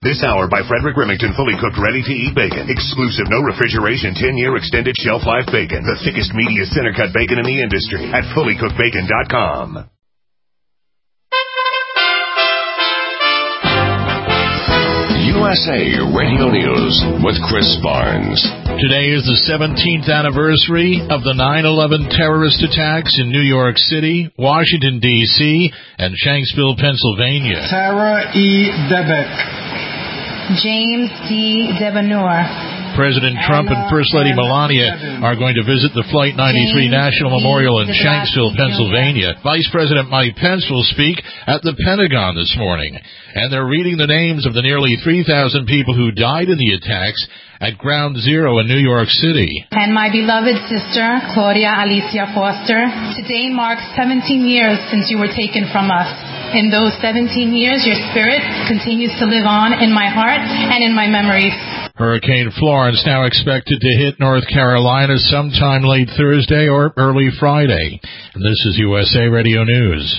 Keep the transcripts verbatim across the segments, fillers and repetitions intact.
This hour by Frederick Remington, fully cooked, ready-to-eat bacon. Exclusive, no refrigeration, ten-year extended shelf life bacon. The thickest, meatiest center-cut bacon in the industry at fully cooked bacon dot com. U S A Radio News with Chris Barnes. Today is the seventeenth anniversary of the nine eleven terrorist attacks in New York City, Washington, D C, and Shanksville, Pennsylvania. Tara E. Debek. James D. Debanor. President Trump and First Lady Melania are going to visit the Flight ninety-three National Memorial in Shanksville, Pennsylvania. Vice President Mike Pence will speak at the Pentagon this morning. And they're reading the names of the nearly three thousand people who died in the attacks at Ground Zero in New York City. And my beloved sister, Claudia Alicia Foster, today marks seventeen years since you were taken from us. In those seventeen years, your spirit continues to live on in my heart and in my memories. Hurricane Florence now expected to hit North Carolina sometime late Thursday or early Friday. And this is U S A Radio News.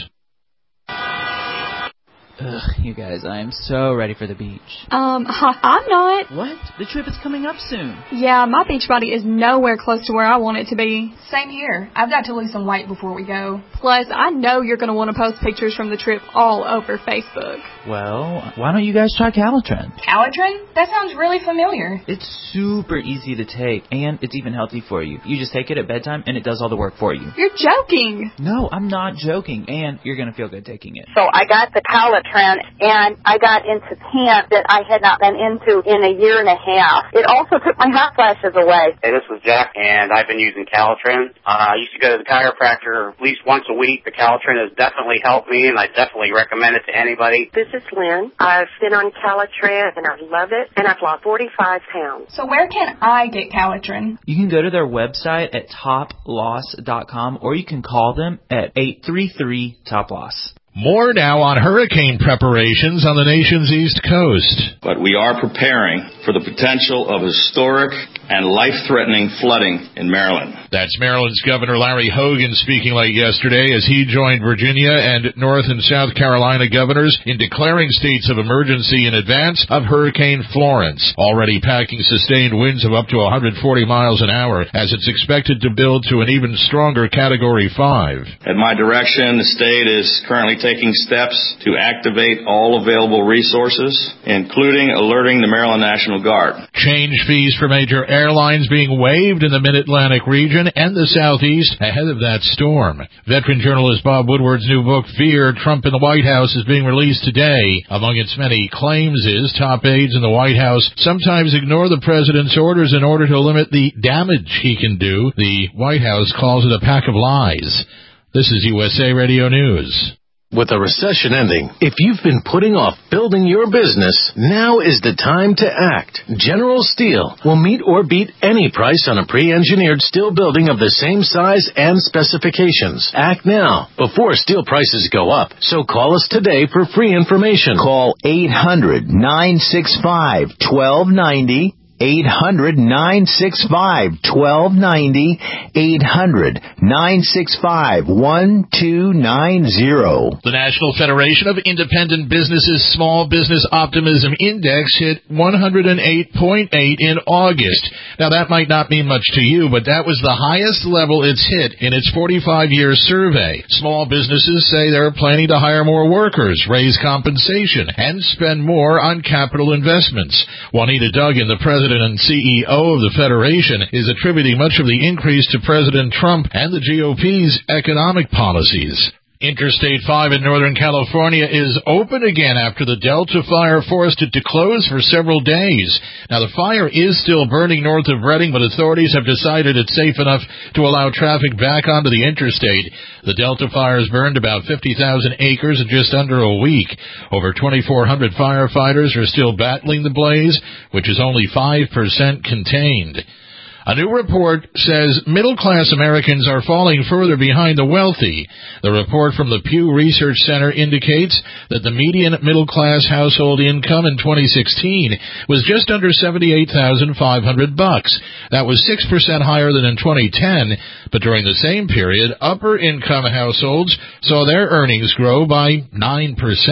Ugh, you guys, I am so ready for the beach. Um, I'm not. What? The trip is coming up soon. Yeah, my beach body is nowhere close to where I want it to be. Same here. I've got to lose some weight before we go. Plus, I know you're going to want to post pictures from the trip all over Facebook. Well, why don't you guys try Calitrin? Calitrin? That sounds really familiar. It's super easy to take, and it's even healthy for you. You just take it at bedtime, and it does all the work for you. You're joking. No, I'm not joking, and you're going to feel good taking it. So I got the Calitrin, and I got into pants that I had not been into in a year and a half. It also took my hot flashes away. Hey, this is Jack, and I've been using Calitrin. Uh, I used to go to the chiropractor at least once a week. The Calitrin has definitely helped me, and I definitely recommend it to anybody. This is Lynn. I've been on Calitrin, and I love it, and I've lost forty-five pounds. So where can I get Calitrin? You can go to their website at top loss dot com, or you can call them at eight three three top loss. More now on hurricane preparations on the nation's east coast. But we are preparing for the potential of historic and life-threatening flooding in Maryland. That's Maryland's Governor Larry Hogan speaking late yesterday as he joined Virginia and North and South Carolina governors in declaring states of emergency in advance of Hurricane Florence, already packing sustained winds of up to one hundred forty miles an hour as it's expected to build to an even stronger Category five. At my direction, the state is currently taking steps to activate all available resources, including alerting the Maryland National Guard. Change fees for major airlines being waived in the Mid-Atlantic region and the Southeast ahead of that storm. Veteran journalist Bob Woodward's new book, Fear, Trump in the White House, is being released today. Among its many claims is top aides in the White House sometimes ignore the president's orders in order to limit the damage he can do. The White House calls it a pack of lies. This is U S A Radio News. With the recession ending, if you've been putting off building your business, now is the time to act. General Steel will meet or beat any price on a pre-engineered steel building of the same size and specifications. Act now, before steel prices go up. So call us today for free information. Call eight hundred, nine six five, one two nine zero. eight hundred, nine six five, one two nine zero. eight hundred, nine six five, one two nine zero. The National Federation of Independent Businesses Small Business Optimism Index hit one hundred eight point eight in August. Now, that might not mean much to you, but that was the highest level it's hit in its forty-five year survey. Small businesses say they're planning to hire more workers, raise compensation, and spend more on capital investments. Juanita Duggan, the president and C E O of the Federation, is attributing much of the increase to President Trump and the G O P's economic policies. Interstate five in Northern California is open again after the Delta fire forced it to close for several days. Now, the fire is still burning north of Redding, but authorities have decided it's safe enough to allow traffic back onto the interstate. The Delta fire has burned about fifty thousand acres in just under a week. Over twenty-four hundred firefighters are still battling the blaze, which is only five percent contained. A new report says middle-class Americans are falling further behind the wealthy. The report from the Pew Research Center indicates that the median middle-class household income in twenty sixteen was just under seventy-eight thousand five hundred bucks. That was six percent higher than in twenty ten, but during the same period, upper-income households saw their earnings grow by nine percent.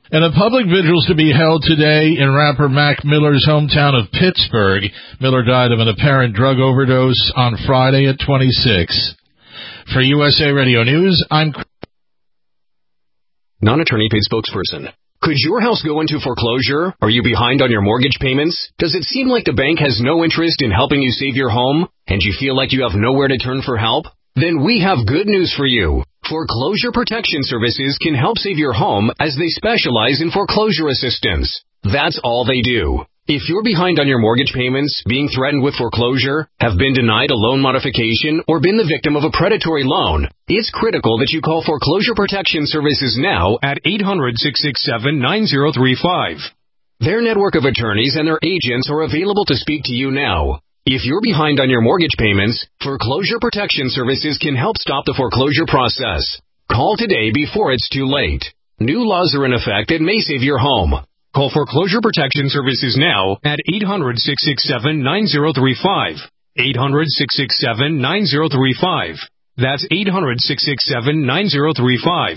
And a public vigil is to be held today in rapper Mac Miller's hometown of Pittsburgh. Miller died of an apparent drug overdose on Friday at twenty-six. For U S A Radio News, I'm... Non-attorney paid spokesperson. Could your house go into foreclosure? Are you behind on your mortgage payments? Does it seem like the bank has no interest in helping you save your home? And you feel like you have nowhere to turn for help? Then we have good news for you. Foreclosure Protection Services can help save your home as they specialize in foreclosure assistance. That's all they do. If you're behind on your mortgage payments, being threatened with foreclosure, have been denied a loan modification, or been the victim of a predatory loan, it's critical that you call Foreclosure Protection Services now at eight hundred, six six seven, nine zero three five. Their network of attorneys and their agents are available to speak to you now. If you're behind on your mortgage payments, Foreclosure Protection Services can help stop the foreclosure process. Call today before it's too late. New laws are in effect that may save your home. Call Foreclosure Protection Services now at eight hundred, six six seven, nine zero three five. eight hundred, six six seven, nine zero three five. That's eight hundred, six six seven, nine zero three five.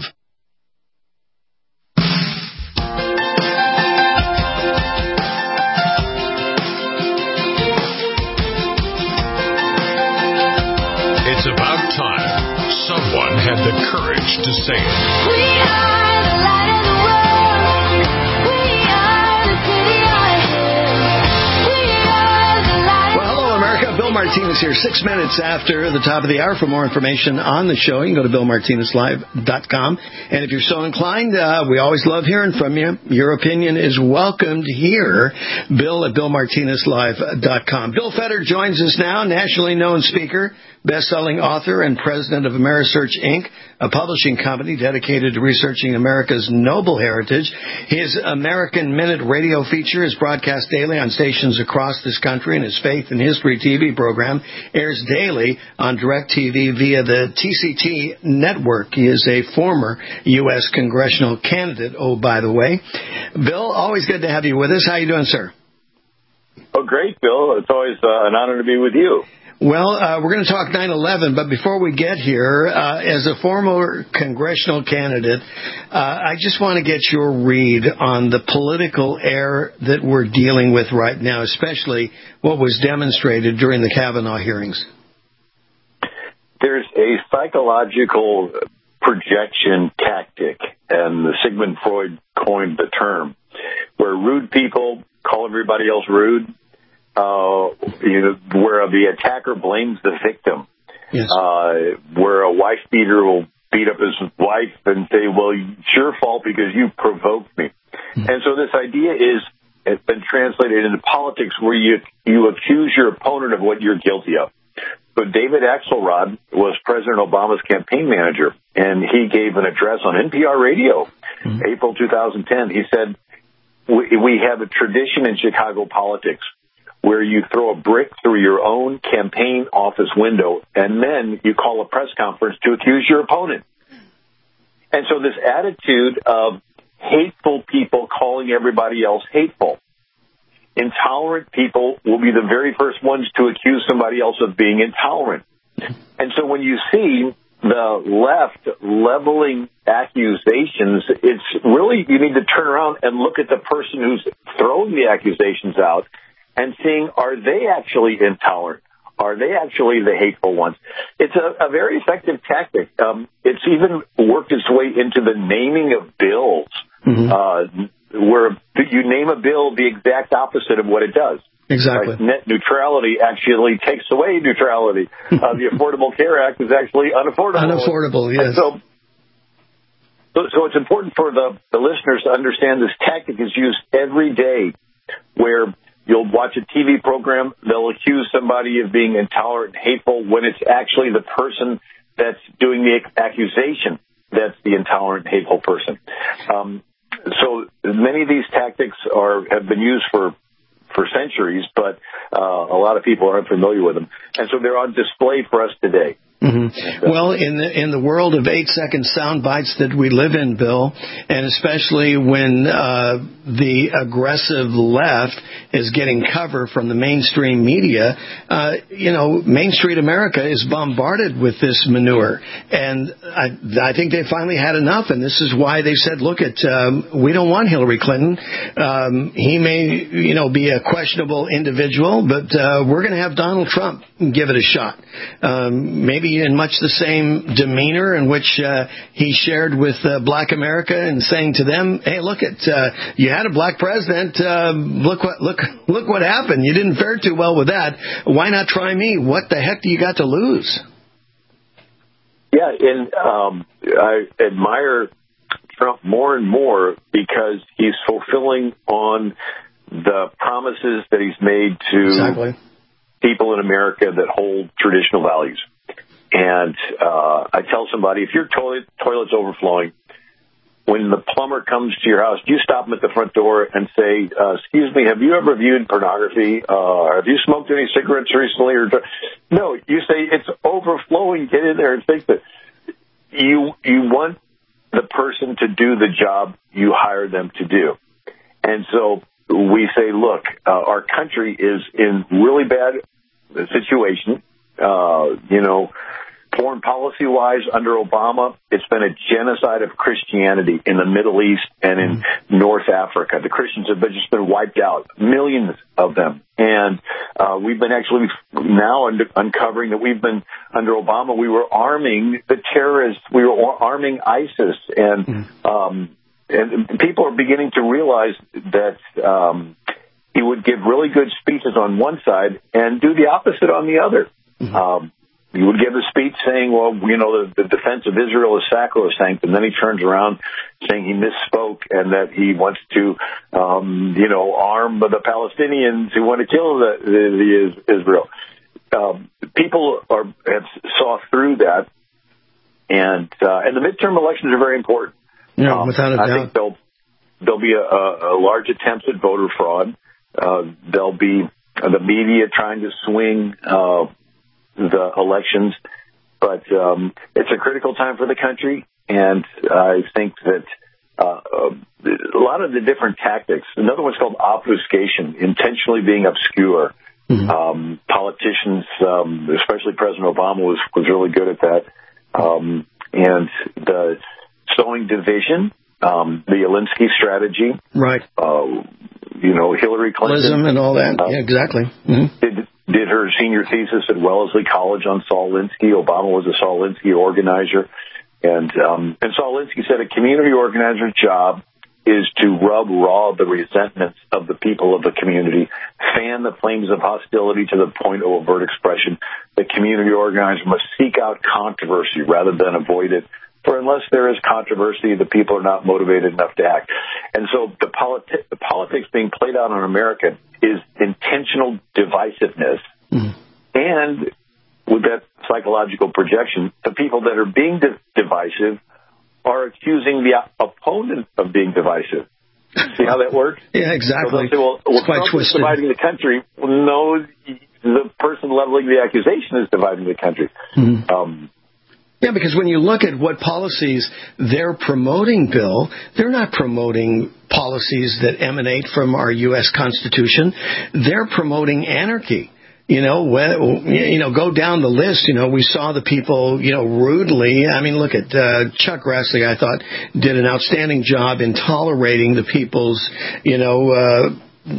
It's about time someone had the courage to say it. We are the light of the world. We are the city on a hill. We are the light. Well, hello, America. Bill Martinez here, six minutes after the top of the hour. For more information on the show, you can go to bill martinez live dot com. And if you're so inclined, uh, we always love hearing from you. Your opinion is welcomed here. Bill at bill martinez live dot com. Bill Fetter joins us now, nationally known speaker, best-selling author and president of Amerisearch, Incorporated, a publishing company dedicated to researching America's noble heritage. His American Minute radio feature is broadcast daily on stations across this country, and his Faith and History T V program airs daily on DirecTV via the T C T network. He is a former U S congressional candidate, oh, by the way. Bill, always good to have you with us. How you doing, sir? Oh, great, Bill. It's always uh, an honor to be with you. Well, uh, we're going to talk nine eleven, but before we get here, uh, as a former congressional candidate, uh, I just want to get your read on the political air that we're dealing with right now, especially what was demonstrated during the Kavanaugh hearings. There's a psychological projection tactic, and Sigmund Freud coined the term, where rude people call everybody else rude. Uh, you know, where the attacker blames the victim, yes. uh, where a wife beater will beat up his wife and say, well, it's your fault because you provoked me. Mm-hmm. And so this idea is, it's been translated into politics where you, you accuse your opponent of what you're guilty of. So David Axelrod was President Obama's campaign manager, and he gave an address on N P R radio, mm-hmm. April two thousand ten. He said, we, we have a tradition in Chicago politics where you throw a brick through your own campaign office window, and then you call a press conference to accuse your opponent. And so this attitude of hateful people calling everybody else hateful, intolerant people will be the very first ones to accuse somebody else of being intolerant. And so when you see the left leveling accusations, it's really, you need to turn around and look at the person who's throwing the accusations out and seeing, are they actually intolerant? Are they actually the hateful ones? It's a, a very effective tactic. Um, it's even worked its way into the naming of bills, mm-hmm. uh, where you name a bill the exact opposite of what it does. Exactly. Like net neutrality actually takes away neutrality. Uh, the Affordable Care Act is actually unaffordable. Unaffordable, yes. So, so, so it's important for the, the listeners to understand this tactic is used every day, where you'll watch a T V program, they'll accuse somebody of being intolerant and hateful when it's actually the person that's doing the accusation that's the intolerant, hateful person. Um, so many of these tactics are have been used for for centuries, but uh, a lot of people are unfamiliar with them. And so they're on display for us today. Mm-hmm. Well, in the in the world of eight-second sound bites that we live in, Bill, and especially when uh, the aggressive left is getting cover from the mainstream media, uh, you know, Main Street America is bombarded with this manure, and I, I think they finally had enough, and this is why they said, look, at um, we don't want Hillary Clinton. Um, he may, you know, be a questionable individual, but uh, we're going to have Donald Trump give it a shot. Um, maybe in much the same demeanor in which uh, he shared with uh, Black America and saying to them, "Hey, look at uh, you had a black president. Uh, look what look look what happened. You didn't fare too well with that. Why not try me? What the heck do you got to lose?" Yeah, and um, I admire Trump more and more because he's fulfilling on the promises that he's made to exactly. people in America that hold traditional values. And uh, I tell somebody, if your toilet toilet's overflowing, when the plumber comes to your house, do you stop him at the front door and say, uh, excuse me, have you ever viewed pornography? Uh, have you smoked any cigarettes recently? Or no, you say, it's overflowing. Get in there and fix it. You, you want the person to do the job you hire them to do. And so we say, look, uh, our country is in really bad situation. Uh, you know, foreign policy-wise, under Obama, it's been a genocide of Christianity in the Middle East and in mm-hmm. North Africa. The Christians have been, just been wiped out, millions of them. And uh, we've been actually now under, uncovering that we've been, under Obama, we were arming the terrorists. We were arming ISIS. And, mm-hmm. um, and people are beginning to realize that um, he would give really good speeches on one side and do the opposite on the other. Mm-hmm. Um, he would give a speech saying, well, you know, the, the defense of Israel is sacrosanct, and then he turns around saying he misspoke and that he wants to, um, you know, arm the Palestinians who want to kill the, the, the Israel. Um, people are have saw through that, and uh, and the midterm elections are very important. Yeah, um, without a I doubt. think there'll there'll be a, a large attempts at voter fraud. Uh, there'll be the media trying to swing uh, the elections, but um, it's a critical time for the country, and I think that uh, a lot of the different tactics, another one's called obfuscation, intentionally being obscure. Mm-hmm. Um, politicians, um, especially President Obama, was, was really good at that. Um, and the sowing division, um, the Alinsky strategy. Right. Uh, you know, Hillary Clinton. and all that. Uh, yeah, exactly. Mm-hmm. Did, did her senior thesis at Wellesley College on Saul Alinsky. Obama was a Saul Alinsky organizer. And, um, and Saul Alinsky said a community organizer's job is to rub raw the resentments of the people of the community, fan the flames of hostility to the point of overt expression. The community organizer must seek out controversy rather than avoid it. For unless there is controversy, the people are not motivated enough to act. And so the, politi- the politics being played out in America is intentional divisiveness. Mm. And with that psychological projection, the people that are being di- divisive are accusing the opponent of being divisive. See how that works? Yeah, exactly. So they'll say, well, well it's quite Trump is twisted. dividing the country. Well, no, the person leveling the accusation is dividing the country. Mm-hmm. Um, yeah, because when you look at what policies they're promoting, Bill, they're not promoting policies that emanate from our U S Constitution. They're promoting anarchy. You know, when, you know, go down the list. You know, we saw the people, you know, rudely. I mean, look at uh, Chuck Grassley, I thought, did an outstanding job in tolerating the people's, you know, uh,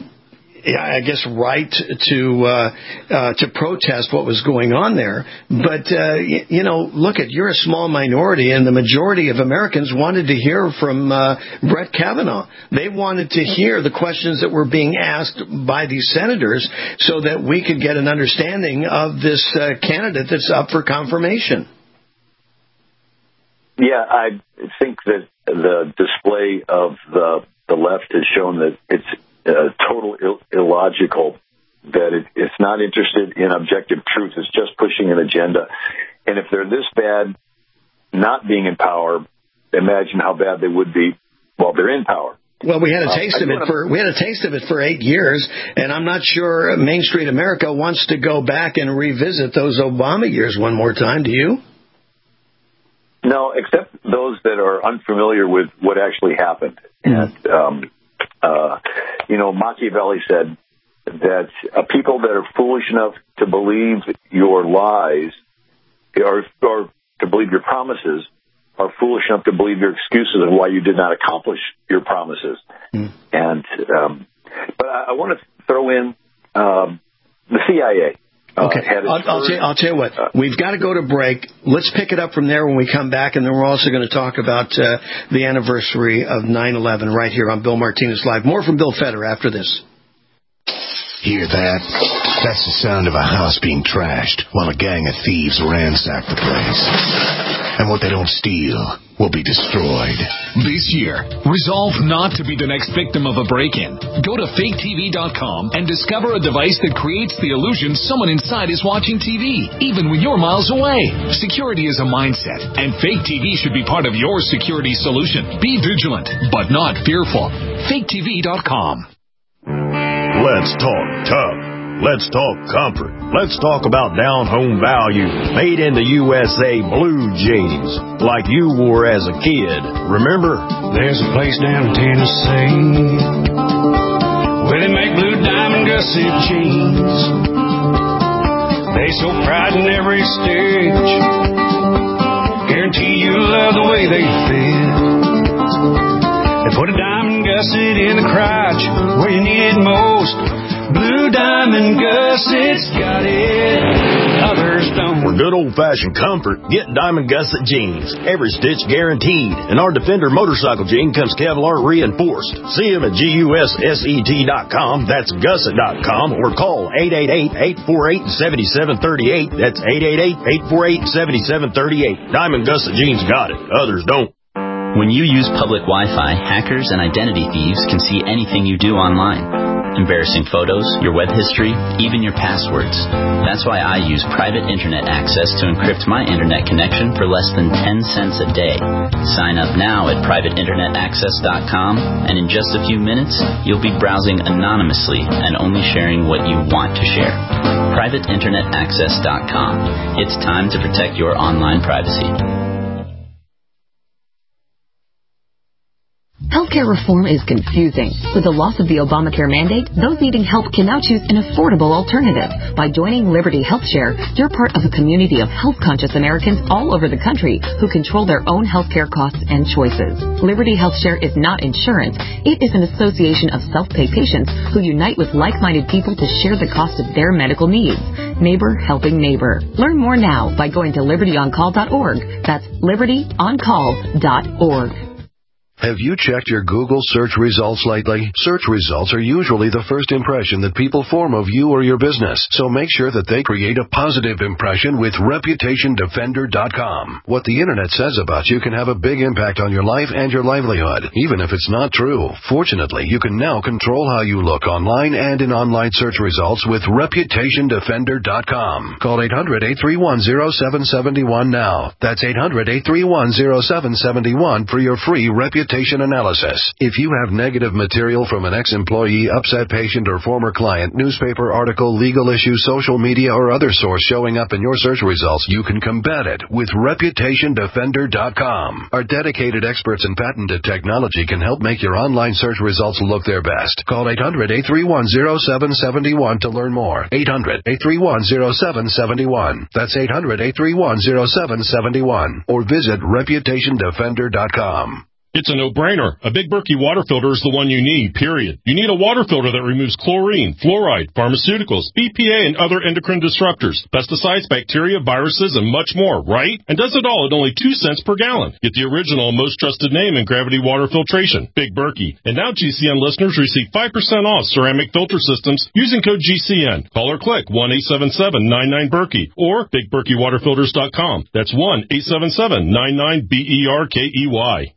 I guess, right to uh, uh, to protest what was going on there. But, uh, you, you know, look at, you're a small minority, and the majority of Americans wanted to hear from uh, Brett Kavanaugh. They wanted to hear the questions that were being asked by these senators so that we could get an understanding of this uh, candidate that's up for confirmation. Yeah, I think that the display of the, the left has shown that it's Uh, total Ill- illogical, that it, it's not interested in objective truth. It's just pushing an agenda. And if they're this bad not being in power, imagine how bad they would be while they're in power. Well, we had a Uh, taste I of it wanna- for we had a taste of it for eight years, and I'm not sure Main Street America wants to go back and revisit those Obama years one more time. Do you? No, except those that are unfamiliar with what actually happened. And, um, uh, you know, Machiavelli said that uh, people that are foolish enough to believe your lies or, or to believe your promises are foolish enough to believe your excuses of why you did not accomplish your promises. Mm. And, um, but I, I want to throw in um, the C I A. Okay, uh, had its I'll, I'll, first- tell, I'll tell you what. We've got to go to break. Let's pick it up from there when we come back, and then we're also going to talk about uh, the anniversary of nine eleven right here on Bill Martinez Live. More from Bill Feder after this. Hear that? That's the sound of a house being trashed while a gang of thieves ransack the place. And what they don't steal will be destroyed. This year, resolve not to be the next victim of a break-in. Go to fake T V dot com and discover a device that creates the illusion someone inside is watching T V, even when you're miles away. Security is a mindset, and Fake T V should be part of your security solution. Be vigilant, but not fearful. fake T V dot com. Let's talk tough. Let's talk comfort. Let's talk about down-home value. Made in the U S A blue jeans, like you wore as a kid. Remember? There's a place down in Tennessee where they make blue diamond gusset jeans. They so pride in every stitch. Guarantee you love the way they fit. They put a diamond gusset in the crotch where you need it most. Blue Diamond Gussets got it, others don't. For good old-fashioned comfort, get Diamond Gusset jeans. Every stitch guaranteed. And our Defender motorcycle jean comes Kevlar reinforced. See them at G U S S E T dot com, that's gusset dot com, or call eight eight eight, eight four eight, seven seven three eight. That's eight eight eight, eight four eight, seven seven three eight. Diamond Gusset jeans got it, others don't. When you use public Wi-Fi, hackers and identity thieves can see anything you do online. Embarrassing photos, your web history, even your passwords. That's why I use private internet access to encrypt my internet connection for less than ten cents a day. Sign up now at private internet access dot com, and in just a few minutes, you'll be browsing anonymously and only sharing what you want to share. private internet access dot com. It's time to protect your online privacy. Healthcare reform is confusing. With the loss of the Obamacare mandate, those needing help can now choose an affordable alternative. By joining Liberty HealthShare, you're part of a community of health-conscious Americans all over the country who control their own healthcare costs and choices. Liberty HealthShare is not insurance. It is an association of self-pay patients who unite with like-minded people to share the cost of their medical needs. Neighbor helping neighbor. Learn more now by going to liberty on call dot org. That's liberty on call dot org. Have you checked your Google search results lately? Search results are usually the first impression that people form of you or your business, so make sure that they create a positive impression with reputation defender dot com. What the Internet says about you can have a big impact on your life and your livelihood, even if it's not true. Fortunately, you can now control how you look online and in online search results with reputation defender dot com. Call eight hundred, eight three one, zero seven seven one now. That's eight hundred, eight three one, zero seven seven one for your free reputation analysis. If you have negative material from an ex-employee, upset patient, or former client, newspaper article, legal issue, social media, or other source showing up in your search results, you can combat it with reputation defender dot com. Our dedicated experts in patented technology can help make your online search results look their best. Call eight hundred, eight three one, zero seven seven one to learn more. eight hundred, eight three one, zero seven seven one. That's eight hundred, eight three one, zero seven seven one. Or visit reputation defender dot com. It's a no-brainer. A Big Berkey water filter is the one you need, period. You need a water filter that removes chlorine, fluoride, pharmaceuticals, B P A, and other endocrine disruptors, pesticides, bacteria, viruses, and much more, right? And does it all at only two cents per gallon. Get the original and most trusted name in gravity water filtration, Big Berkey. And now G C N listeners receive five percent off ceramic filter systems using code G C N. Call or click one eight seven seven, nine nine, Berkey or big berkey water filters dot com. That's one eight seven seven, nine nine, B E R K E Y.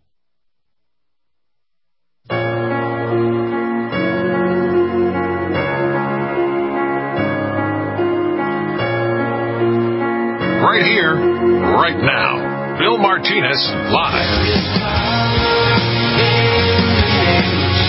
Right here, right now. Bill Martinez, live.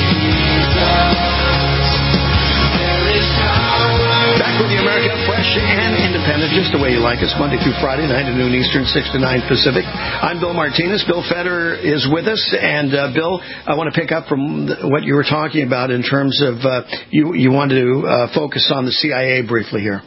just the way you like us, Monday through Friday, nine to noon Eastern, six to nine Pacific. I'm Bill Martinez. Bill Feder is with us. And, uh, Bill, I want to pick up from what you were talking about in terms of uh, you, you wanted to uh, focus on the C I A briefly here.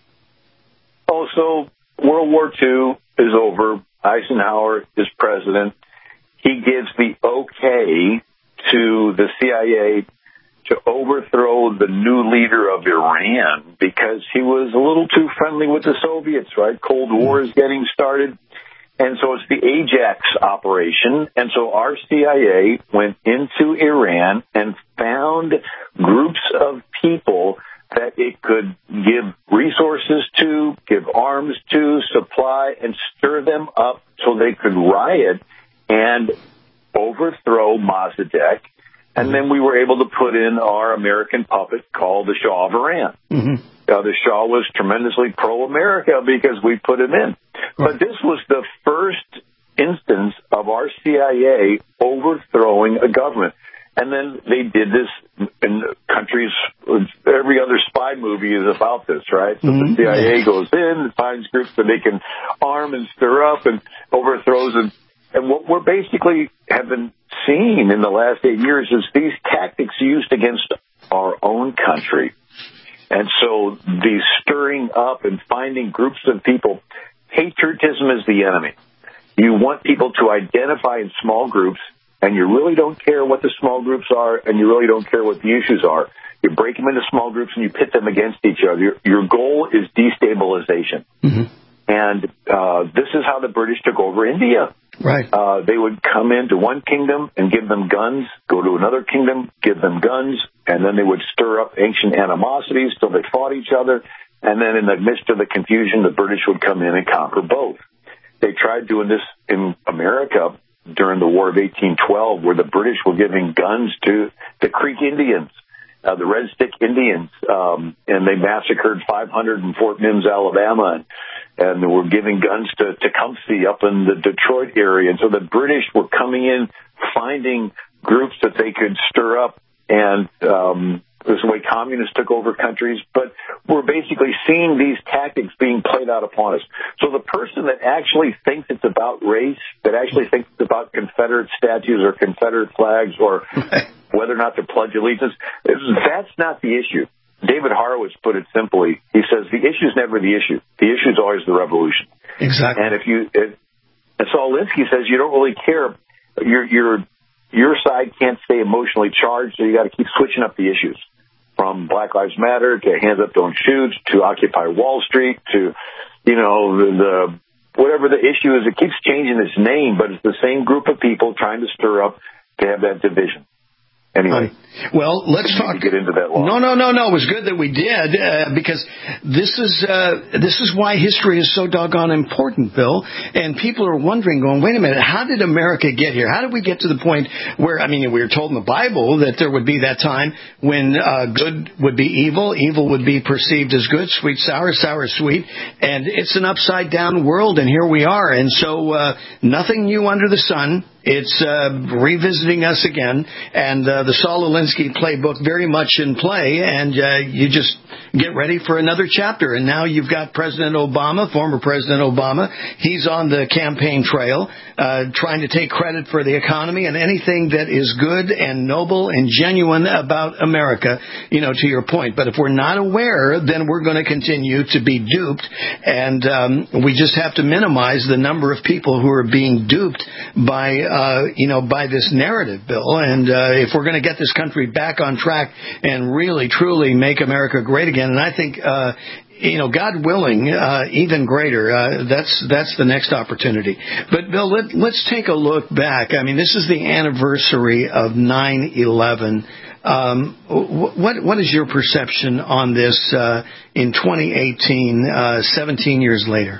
Oh, so World War Two is over. Eisenhower is president. He gives the okay to the C I A to overthrow the new leader of Iran because he was a little too friendly with the Soviets, right? Cold War is getting started. And so it's the Ajax operation. And so our C I A went into Iran and found groups of people that it could give resources to, give arms to, supply, and stir them up so they could riot and overthrow Mossadegh. And then we were able to put in our American puppet called the Shah of Iran. Mm-hmm. Uh, the Shah was tremendously pro-America because we put him in. Right. But this was the first instance of our C I A overthrowing a government. And then they did this in countries, every other spy movie is about this, right? So mm-hmm. the C I A goes in, finds groups that they can arm and stir up and overthrows them. And what we're basically have been seeing in the last eight years is these tactics used against our own country. And so the stirring up and finding groups of people, patriotism is the enemy. You want people to identify in small groups, and you really don't care what the small groups are, and you really don't care what the issues are. You break them into small groups and you pit them against each other. Your, your goal is destabilization. Mm-hmm. And uh, this is how the British took over India. Right. Uh, they would come into one kingdom and give them guns, go to another kingdom, give them guns, and then they would stir up ancient animosities till they fought each other. And then in the midst of the confusion, the British would come in and conquer both. They tried doing this in America during the War of eighteen twelve, where the British were giving guns to the Creek Indians, uh, the Red Stick Indians, um, and they massacred five hundred in Fort Mims, Alabama, and, and they were giving guns to Tecumseh up in the Detroit area. And so the British were coming in, finding groups that they could stir up, and um, this is the way communists took over countries. But we're basically seeing these tactics being played out upon us. So the person that actually thinks it's about race, that actually thinks it's about Confederate statues or Confederate flags or whether or not to pledge allegiance, that's not the issue. David Horowitz put it simply. He says the issue is never the issue. The issue is always the revolution. Exactly. And if you, it, and Saul Alinsky says you don't really care. Your your your side can't stay emotionally charged, so you got to keep switching up the issues. From Black Lives Matter to Hands Up Don't Shoot to Occupy Wall Street to, you know, the, the whatever the issue is, it keeps changing its name, but it's the same group of people trying to stir up to have that division. Anyway, well, let's talk. Get into that long. No, no, no, no. It was good that we did uh, because this is uh, this is why history is so doggone important, Bill. And people are wondering, going, wait a minute, how did America get here? How did we get to the point where, I mean, we were told in the Bible that there would be that time when uh, good would be evil, evil would be perceived as good, sweet, sour, sour, sweet, and it's an upside down world, and here we are. And so uh, nothing new under the sun. It's uh, revisiting us again, and uh, the Saul Alinsky playbook very much in play, and uh, you just get ready for another chapter. And now you've got President Obama, former President Obama. He's on the campaign trail, uh, trying to take credit for the economy and anything that is good and noble and genuine about America, you know, to your point. But if we're not aware, then we're going to continue to be duped, and um, we just have to minimize the number of people who are being duped by Uh, you know, by this narrative, Bill. And uh, if we're going to get this country back on track and really, truly make America great again, and I think, uh, you know, God willing, uh, even greater, uh, that's that's the next opportunity. But, Bill, let, let's take a look back. I mean, this is the anniversary of nine eleven. Um, what what is your perception on this uh, in twenty eighteen, uh, seventeen years later?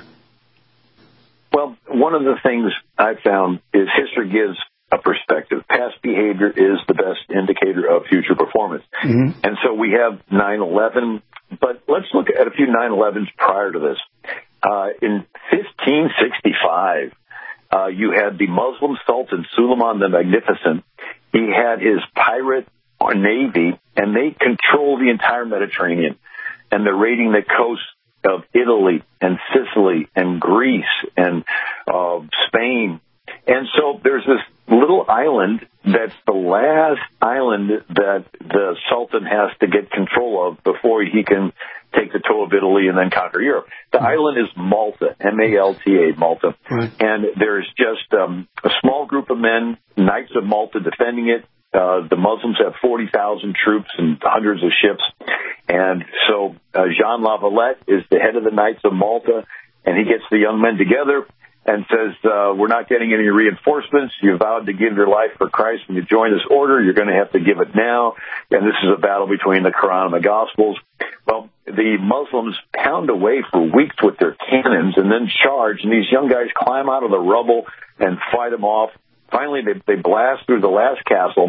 Well, one of the things I found is history gives a perspective. Past behavior is the best indicator of future performance. Mm-hmm. And so we have nine eleven, but let's look at a few nine elevens prior to this. Uh, in fifteen sixty-five, uh, you had the Muslim Sultan Suleiman the Magnificent. He had his pirate navy, and they control the entire Mediterranean. And they're raiding the coast of Italy and Sicily and Greece and uh, Spain. And so there's this little island that's the last island that the Sultan has to get control of before he can take the toe of Italy and then conquer Europe. The mm-hmm. island is Malta, M A L T A, Malta. Right. And there's just um, a small group of men, Knights of Malta, defending it. Uh, the Muslims have forty thousand troops and hundreds of ships. And so uh, Jean Lavalette is the head of the Knights of Malta, and he gets the young men together and says, uh, we're not getting any reinforcements. You vowed to give your life for Christ when you join this order. You're going to have to give it now. And this is a battle between the Quran and the Gospels. Well, the Muslims pound away for weeks with their cannons and then charge, and these young guys climb out of the rubble and fight them off. Finally, they, they blast through the last castle,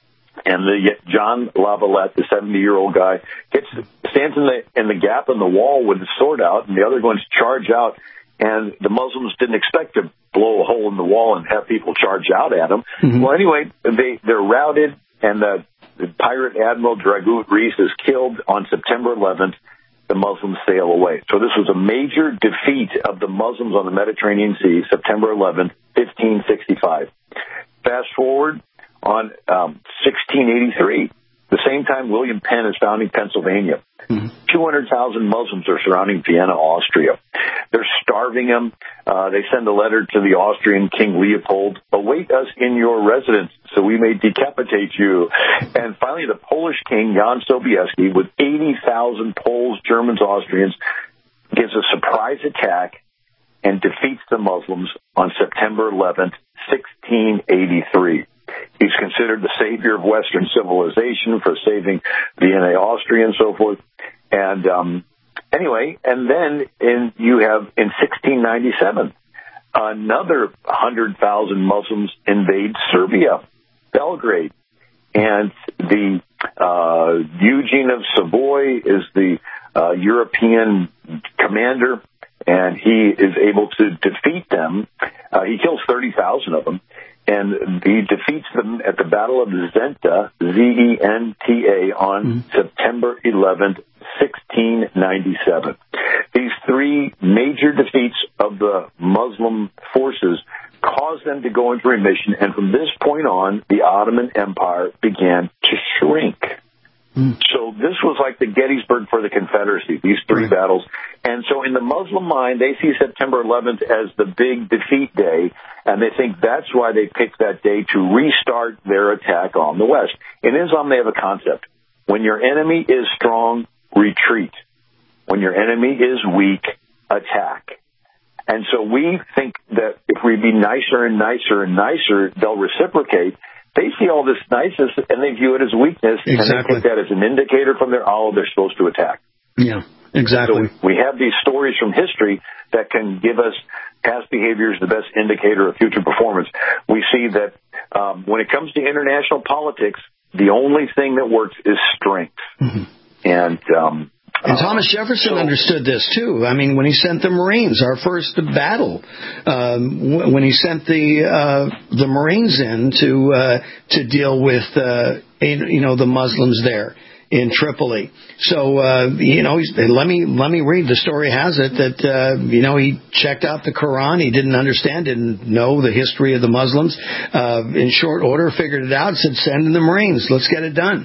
and the John Lavalette, the seventy-year-old guy, gets stands in the in the gap in the wall with his sword out, and the other ones charge out. And the Muslims didn't expect to blow a hole in the wall and have people charge out at them. Mm-hmm. Well, anyway, they, they're routed, and the, the pirate Admiral Dragut Reis is killed on September eleventh. The Muslims sail away. So this was a major defeat of the Muslims on the Mediterranean Sea, September eleventh, fifteen sixty-five. Fast forward on um, sixteen eighty-three, the same time William Penn is founding Pennsylvania. Mm-hmm. two hundred thousand Muslims are surrounding Vienna, Austria. They're starving them. Uh, they send a letter to the Austrian King Leopold, await us in your residence so we may decapitate you. And finally, the Polish king, Jan Sobieski, with eighty thousand Poles, Germans, Austrians, gives a surprise attack and defeats the Muslims on September eleventh, sixteen eighty-three. He's considered the savior of Western civilization for saving Vienna, Austria, and so forth. And um, anyway, and then in, you have in sixteen ninety-seven, another one hundred thousand Muslims invade Serbia, Belgrade. And the uh, Eugene of Savoy is the uh, European commander, and he is able to defeat them. Uh, he kills thirty thousand of them. And he defeats them at the Battle of Zenta, Z E N T A, on mm-hmm. September eleventh, sixteen ninety-seven. These three major defeats of the Muslim forces caused them to go into remission, and from this point on, the Ottoman Empire began to shrink. Mm. So this was like the Gettysburg for the Confederacy, these three right. battles. And so in the Muslim mind, they see September eleventh as the big defeat day, and they think that's why they picked that day to restart their attack on the West. In Islam, they have a concept. When your enemy is strong, retreat. When your enemy is weak, attack. And so we think that if we be nicer and nicer and nicer, they'll reciprocate. They see all this niceness, and they view it as weakness, exactly. and they take that as an indicator from their, oh, they're supposed to attack. Yeah, exactly. So we, we have these stories from history that can give us past behavior is the best indicator of future performance. We see that um, when it comes to international politics, the only thing that works is strength. Mm-hmm. And um, And Thomas Jefferson uh, so, understood this, too. I mean, when he sent the Marines, our first battle, um, when he sent the uh, the Marines in to uh, to deal with, uh, you know, the Muslims there in Tripoli. So, uh, you know, he's, let me let me read. The story has it that, uh, you know, he checked out the Quran. He didn't understand, didn't know the history of the Muslims. Uh, in short order, figured it out, said, send in the Marines. Let's get it done.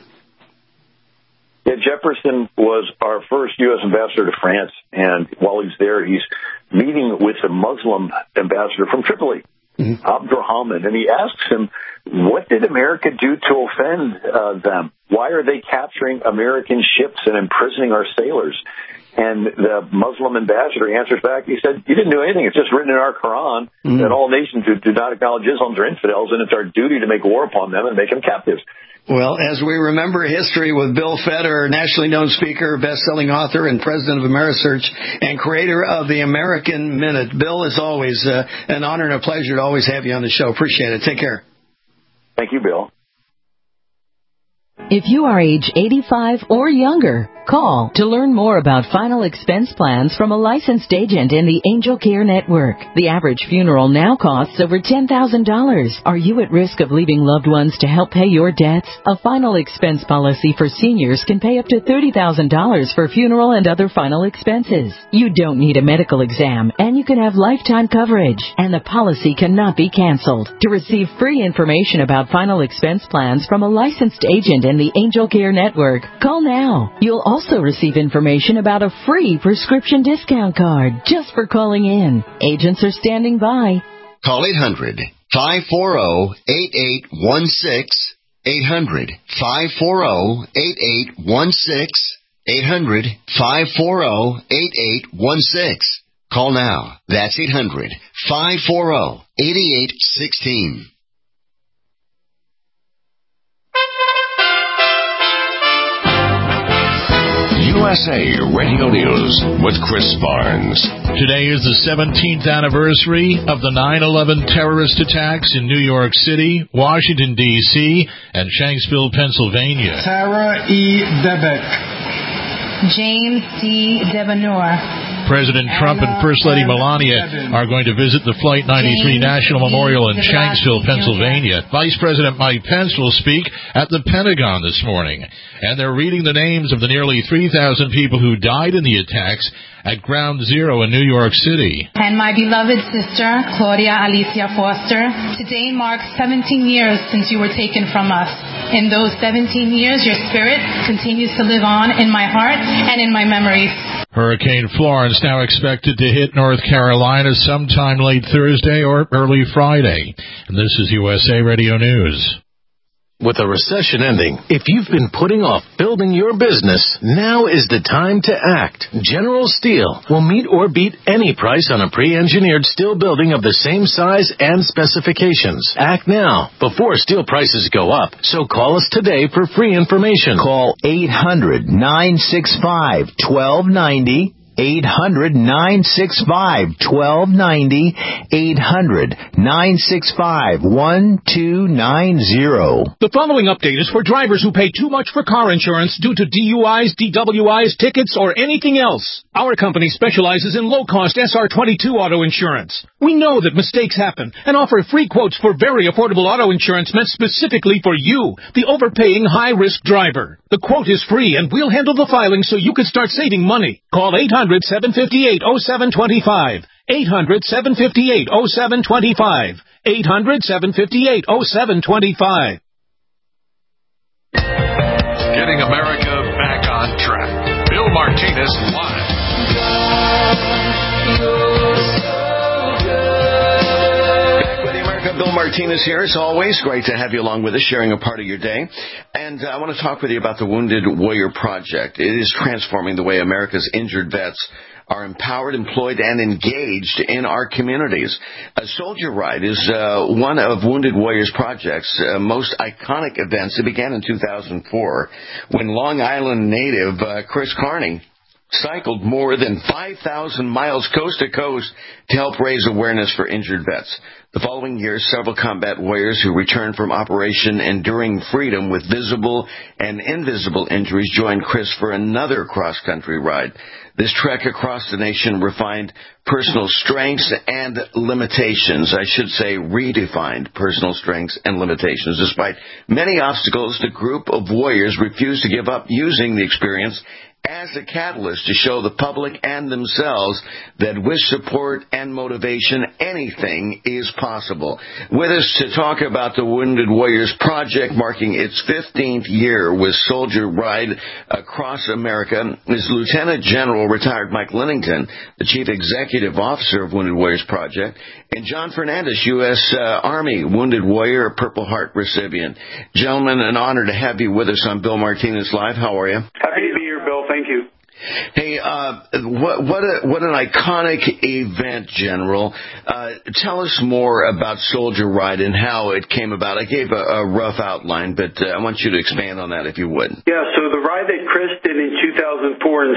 Yeah, Jefferson was our first U S ambassador to France, and while he's there, he's meeting with a Muslim ambassador from Tripoli, mm-hmm. Abdurrahman, and he asks him, what did America do to offend uh, them? Why are they capturing American ships and imprisoning our sailors? And the Muslim ambassador answers back, he said, you didn't do anything. It's just written in our Quran mm-hmm. that all nations who do not acknowledge Islam are infidels, and it's our duty to make war upon them and make them captives. Well, as we remember history with Bill Feder, nationally known speaker, best-selling author, and president of Amerisearch, and creator of the American Minute. Bill, as always, uh, an honor and a pleasure to always have you on the show. Appreciate it. Take care. Thank you, Bill. If you are age eighty-five or younger, Call to learn more about final expense plans from a licensed agent in the Angel Care Network. The average funeral now costs over ten thousand dollars. Are you at risk of leaving loved ones to help pay your debts? A final expense policy for seniors can pay up to thirty thousand dollars for funeral and other final expenses. You don't need a medical exam, and you can have lifetime coverage, and the policy cannot be canceled. To receive free information about final expense plans from a licensed agent in the Angel Care Network, call now. You'll also receive information about a free prescription discount card just for calling in. Agents are standing by. Call eight hundred, five four zero, eight eight one six, eight hundred, five four zero, eight eight one six, eight hundred, five four zero, eight eight one six. Call now. That's eight hundred, five four zero, eight eight one six. U S A Radio News with Chris Barnes. Today is the seventeenth anniversary of the nine eleven terrorist attacks in New York City, Washington, D C, and Shanksville, Pennsylvania. Tara E. Debek. James D. Debanor. President Trump and First Lady Melania are going to visit the Flight ninety-three National Memorial in Shanksville, Pennsylvania. Vice President Mike Pence will speak at the Pentagon this morning. And they're reading the names of the nearly three thousand people who died in the attacks at Ground Zero in New York City. And my beloved sister, Claudia Alicia Foster, today marks seventeen years since you were taken from us. In those seventeen years, your spirit continues to live on in my heart and in my memories. Hurricane Florence now expected to hit North Carolina sometime late Thursday or early Friday. And this is U S A Radio News. With a recession ending, if you've been putting off building your business, now is the time to act. General Steel will meet or beat any price on a pre-engineered steel building of the same size and specifications. Act now before steel prices go up. So call us today for free information. Call eight hundred, nine six five, one two nine zero. eight hundred, nine six five, one two nine zero. eight hundred, nine six five, one two nine zero. The following update is for drivers who pay too much for car insurance due to D U Is, D W Is, tickets, or anything else. Our company specializes in low-cost S R twenty-two auto insurance. We know that mistakes happen and offer free quotes for very affordable auto insurance meant specifically for you, the overpaying high-risk driver. The quote is free, and we'll handle the filing so you can start saving money. Call eight hundred, seven five eight, oh seven two five. eight hundred, seven five eight, oh seven two five. eight hundred, seven five eight, oh seven two five. Getting America back on track. Bill Martinez live. Back with the America, Bill Martinez here, as always. Great to have you along with us, sharing a part of your day. And uh, I want to talk with you about the Wounded Warrior Project. It is transforming the way America's injured vets are empowered, employed, and engaged in our communities. A Soldier Ride is uh, one of Wounded Warrior's project's uh, most iconic events. It began in two thousand four when Long Island native uh, Chris Carney cycled more than five thousand miles coast to coast to help raise awareness for injured vets. The following year, several combat warriors who returned from Operation Enduring Freedom with visible and invisible injuries joined Chris for another cross-country ride. This trek across the nation refined personal strengths and limitations. I should say redefined personal strengths and limitations. Despite many obstacles, the group of warriors refused to give up, using the experience as a catalyst to show the public and themselves that with support and motivation, anything is possible. With us to talk about the Wounded Warriors Project, marking its fifteenth year with Soldier Ride across America, is Lieutenant General retired Mike Linnington, the Chief Executive Officer of Wounded Warriors Project, and John Fernandez, U S Uh, Army Wounded Warrior, Purple Heart recipient. Gentlemen, an honor to have you with us on Bill Martinez Live. How are you? Happy to be here, Bill. Thank you. Hey, uh, what what a, what an iconic event, General. Uh, tell us more about Soldier Ride and how it came about. I gave a, a rough outline, but uh, I want you to expand on that if you would. Yeah, so the ride that Chris did in two thousand four inspired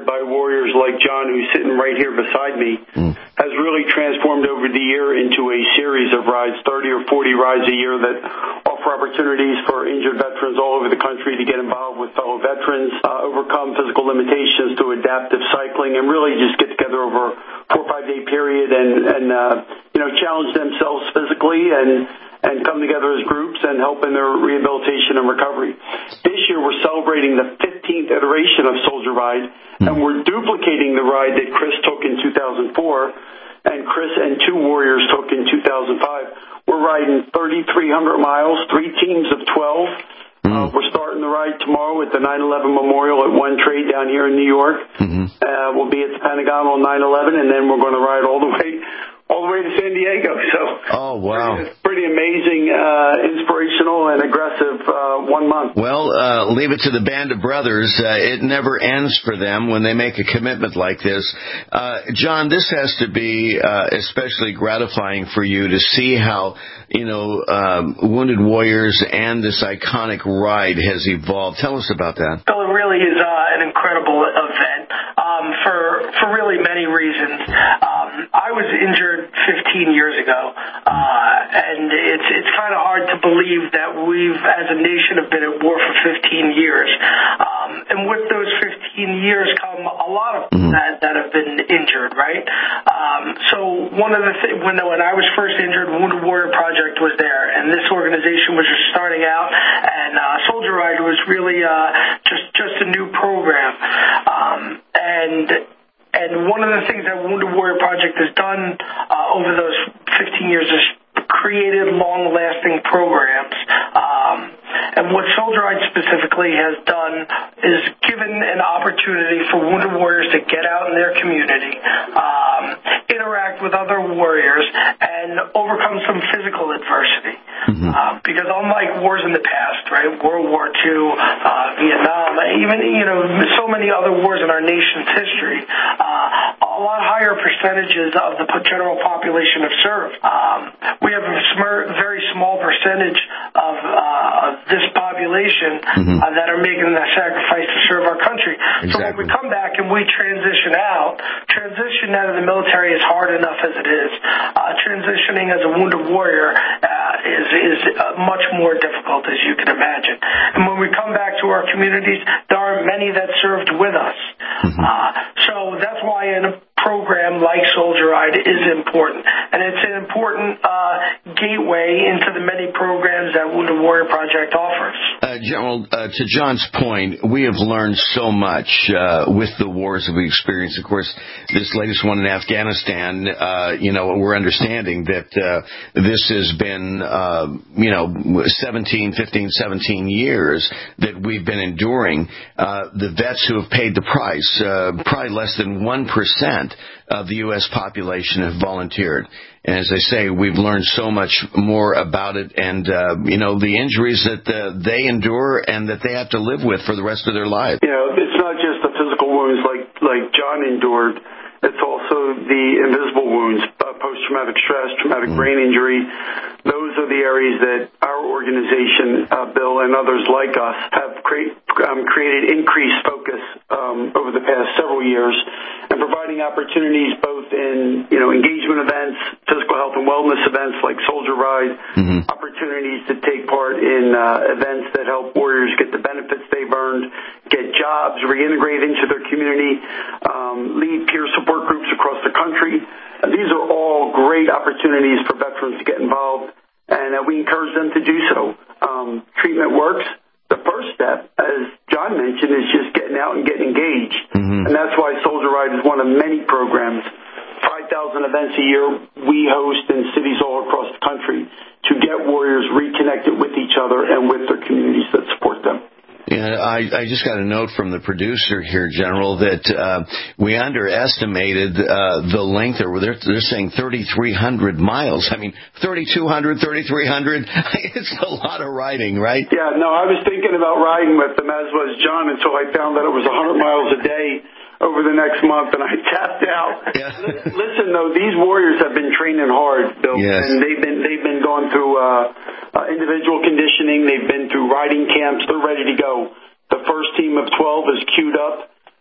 led by warriors like John, who's sitting right here beside me, mm. has really transformed over the year into a series of rides, thirty or forty rides a year that offer opportunities for injured veterans all over the country to get involved with fellow veterans, uh, overcome physical limitations through adaptive cycling, and really just get together over a four or five day period and, and uh, you know, challenge themselves physically and and come together as groups and help in their rehabilitation and recovery. This year we're celebrating the fifteenth iteration of Soldier Ride, mm. and we're duplicating the ride that Chris took in two thousand four and Chris and two warriors took in two thousand five. We're riding thirty-three hundred miles, three teams of twelve. Mm. Uh, we're starting the ride tomorrow at the nine eleven Memorial at One Trade down here in New York. Mm-hmm. Uh, we'll be at the Pentagon on nine eleven, and then we're going to ride all the way all the way to San Diego. So, oh wow, it's pretty amazing, uh, inspirational, and aggressive uh, one month. Well, uh, leave it to the band of brothers. Uh, it never ends for them when they make a commitment like this. Uh, John, this has to be uh, especially gratifying for you to see how, you know, um, Wounded Warriors and this iconic ride has evolved. Tell us about that. Well, it really is uh, an incredible event um, for for really many reasons. Um, I was injured fifteen years ago, uh, and it's it's kind of hard to believe that we've, as a nation, have been at war for fifteen years. Um, and with those fifteen years come a lot of mm-hmm. that that have been injured, right? Um, so one of the th- when when I was first injured, Wounded Warrior Project was there, and this organization was just starting out, and uh, Soldier Ride was really uh, just just a new program, um, and. And one of the things that Wounded Warrior Project has done uh, over those fifteen years is created long-lasting programs. Um, and what Soldier Ride specifically has done is given an opportunity for Wounded Warriors to get out in their community, um, interact with other warriors, and overcome some physical adversity. Mm-hmm. Uh, because unlike wars in the past, right, World War Two, uh, Vietnam, even, you know, so many other wars in our nation's history, uh, a lot higher percentages of the general population have served. Um, we have a sm- very small percentage of uh, this population mm-hmm. uh, that are making that sacrifice to serve our country. Exactly. So when we come back and we transition out, transition out of the military is hard enough as it is. Uh, transitioning as a wounded warrior uh, is is uh, much more difficult, as you can imagine. And when we come back to our communities, there aren't many that served with us. Mm-hmm. Uh, so that's why in a program like Soldier Ride is important, and it's an important uh, gateway into the many programs that Wounded Warrior Project offers. Uh, General, uh, to John's point, we have learned so much uh, with the wars that we experienced. Of course, this latest one in Afghanistan, uh, you know, we're understanding that uh, this has been, uh, you know, seventeen, fifteen, seventeen years that we've been enduring. Uh, the vets who have paid the price, uh, probably less than one percent of the U S population have volunteered. And as I say, we've learned so much more about it and, uh, you know, the injuries that uh, they endure and that they have to live with for the rest of their lives. You know, it's not just the physical wounds like, like John endured. It's also the invisible wounds, uh, post-traumatic stress, traumatic mm. brain injury. Those are the areas that our organization, uh, Bill, and others like us have create, um, created increased focus um, over the past several years, and providing opportunities both in, you know, engagement events, physical health and wellness events like Soldier Ride, mm-hmm. opportunities to take part in uh, events that help warriors get the benefits they've earned, get jobs, reintegrate into their community, um, lead peer support groups across the country. Uh, these are all great opportunities for veterans to get involved, and uh, we encourage them to do so. Um, treatment works. The first step, as John mentioned, is just getting out and getting engaged. Mm-hmm. And that's why Soldier Ride is one of many programs. five thousand events a year we host in cities all across the country to get warriors reconnected with each other and with their communities that support them. Yeah, I, I just got a note from the producer here, General, that uh, we underestimated uh, the length. Or they're, they're saying thirty-three hundred miles. I mean, thirty-two hundred, thirty-three hundred. It's a lot of riding, right? Yeah, no, I was thinking about riding with them, as was John, until I found that it was one hundred miles a day over the next month, and I tapped out. Yeah. Listen, though, these warriors have been training hard, Bill, yes. and they've been they've been going through uh, uh, individual conditioning. They've been through riding camps. They're ready to go. The first team of twelve is queued up.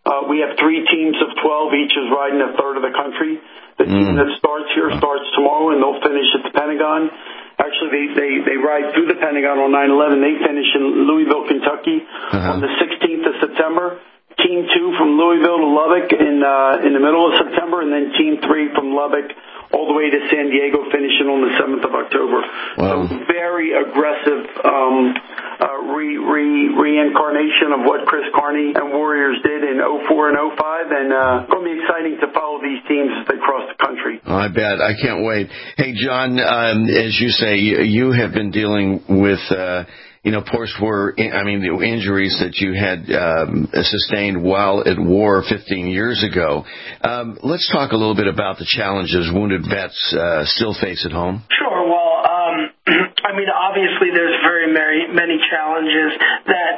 Uh, we have three teams of twelve. Each is riding a third of the country. The team that starts here starts tomorrow, and they'll finish at the Pentagon. Actually, they, they, they ride through the Pentagon on nine eleven. They finish in Louisville, Kentucky uh-huh. on the sixteenth of September. Team two from Louisville to Lubbock in uh, in the middle of September, and then Team three from Lubbock all the way to San Diego, finishing on the seventh of October. Wow. So very aggressive um, uh, re, re, reincarnation of what Chris Carney and Warriors did in oh four and oh five, and uh, going to be exciting to follow these teams as they cross the country. Oh, I bet. I can't wait. Hey, John, um, as you say, you, you have been dealing with... Uh, You know, post-war, I mean, the injuries that you had um, sustained while at war fifteen years ago. Um, let's talk a little bit about the challenges wounded vets uh, still face at home. Sure. Well, um, I mean, obviously there's very many, many challenges that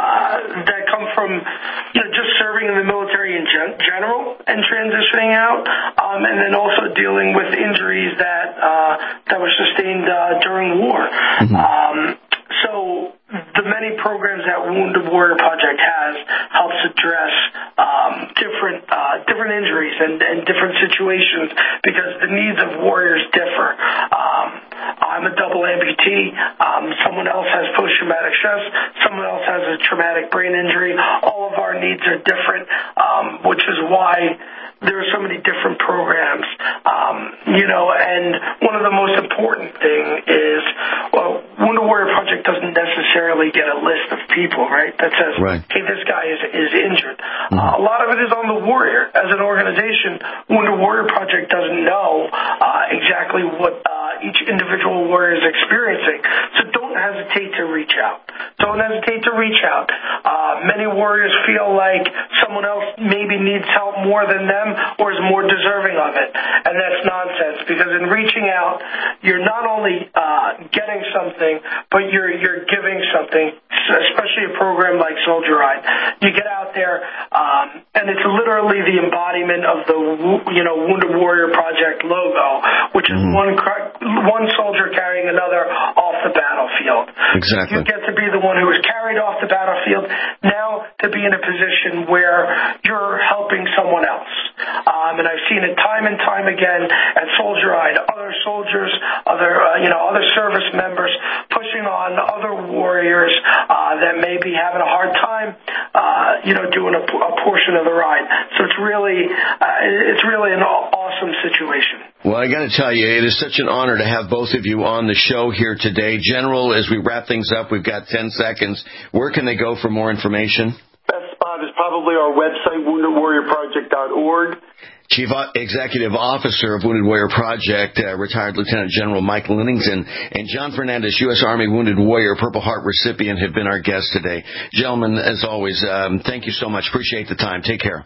uh, that come from you know, just serving in the military in gen- general and transitioning out, um, and then also dealing with injuries that uh, that were sustained uh, during war. Mm-hmm. Um, So the many programs that Wounded Warrior Project has helps address um, different uh, different injuries and, and different situations because the needs of warriors differ. Um, I'm a double amputee. Um, someone else has post-traumatic stress. Someone else has a traumatic brain injury. All of our needs are different, um, which is why there are so many different programs. Um, you know, and one of the most important thing is, well, Wounded Warrior Project doesn't necessarily get a list of people, right, that says, right. hey, this guy is, is injured. Mm-hmm. Uh, a lot of it is on the warrior. As an organization, Wounded Warrior Project doesn't know uh, exactly what uh, each individual warrior is experiencing. So don't hesitate to reach out. Don't hesitate to reach out. Uh, many warriors feel like someone else maybe needs help more than them or is more deserving of it. And that's nonsense because in reaching out, you're not only uh, getting something, but you're you're giving something, especially a program like Soldier Ride. You get out there, um, and it's literally the embodiment of the you know Wounded Warrior Project logo, which is mm-hmm. one one soldier carrying another off the battlefield. Exactly. You get to be the one who is carried off the battlefield, now to be in a position where you're helping someone else. Um, and I've seen it time and time again at Soldier Ride, other soldiers, other uh, you know other service members pushing on other warriors uh, that may be having a hard time, uh, you know, doing a, a portion of the ride. So it's really, uh, it's really an awesome situation. Well, I got to tell you, it is such an honor to have both of you on the show here today. General, as we wrap things up, we've got ten seconds. Where can they go for more information? Best spot is probably our website, wounded warrior project dot org. Chief Executive Officer of Wounded Warrior Project, uh, retired Lieutenant General Mike Linnington, and John Fernandez, U S Army Wounded Warrior Purple Heart recipient, have been our guests today. Gentlemen, as always, um, thank you so much. Appreciate the time. Take care.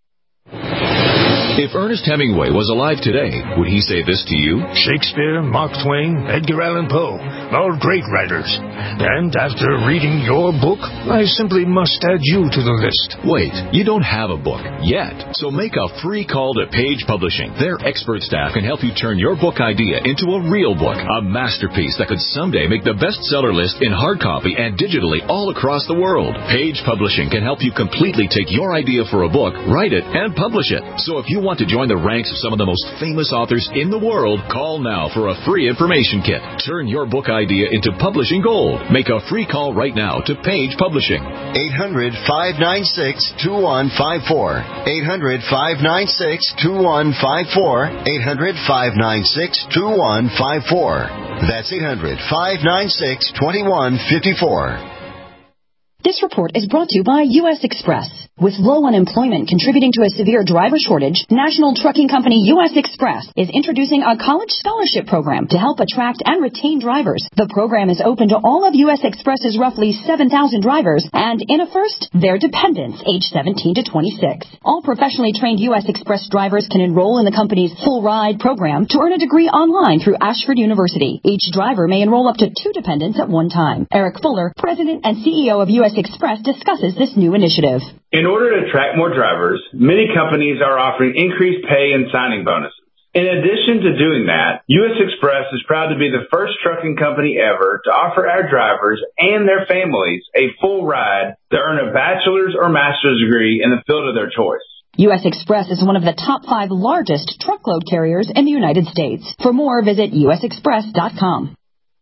If Ernest Hemingway was alive today, would he say this to you? Shakespeare, Mark Twain, Edgar Allan Poe, all great writers. And after reading your book, I simply must add you to the list. Wait, you don't have a book yet. So make a free call to Page Publishing. Their expert staff can help you turn your book idea into a real book, a masterpiece that could someday make the bestseller list in hard copy and digitally all across the world. Page Publishing can help you completely take your idea for a book, write it, and publish it. So if you want to join the ranks of some of the most famous authors in the world, call now for a free information kit. Turn your book idea into publishing gold. Make a free call right now to Page Publishing. eight hundred, five nine six, two one five four. eight hundred, five nine six, two one five four. eight hundred, five nine six, two one five four. That's eight hundred, five nine six, two one five four. This report is brought to you by U S Express. With low unemployment contributing to a severe driver shortage, national trucking company U S Express is introducing a college scholarship program to help attract and retain drivers. The program is open to all of U S Express's roughly seven thousand drivers and, in a first, their dependents aged seventeen to twenty-six. All professionally trained U S Express drivers can enroll in the company's Full Ride program to earn a degree online through Ashford University. Each driver may enroll up to two dependents at one time. Eric Fuller, President and C E O of U S Express, discusses this new initiative. In order to attract more drivers, many companies are offering increased pay and signing bonuses. In addition to doing that, U S Express is proud to be the first trucking company ever to offer our drivers and their families a full ride to earn a bachelor's or master's degree in the field of their choice. U S Express is one of the top five largest truckload carriers in the United States. For more, visit U S express dot com.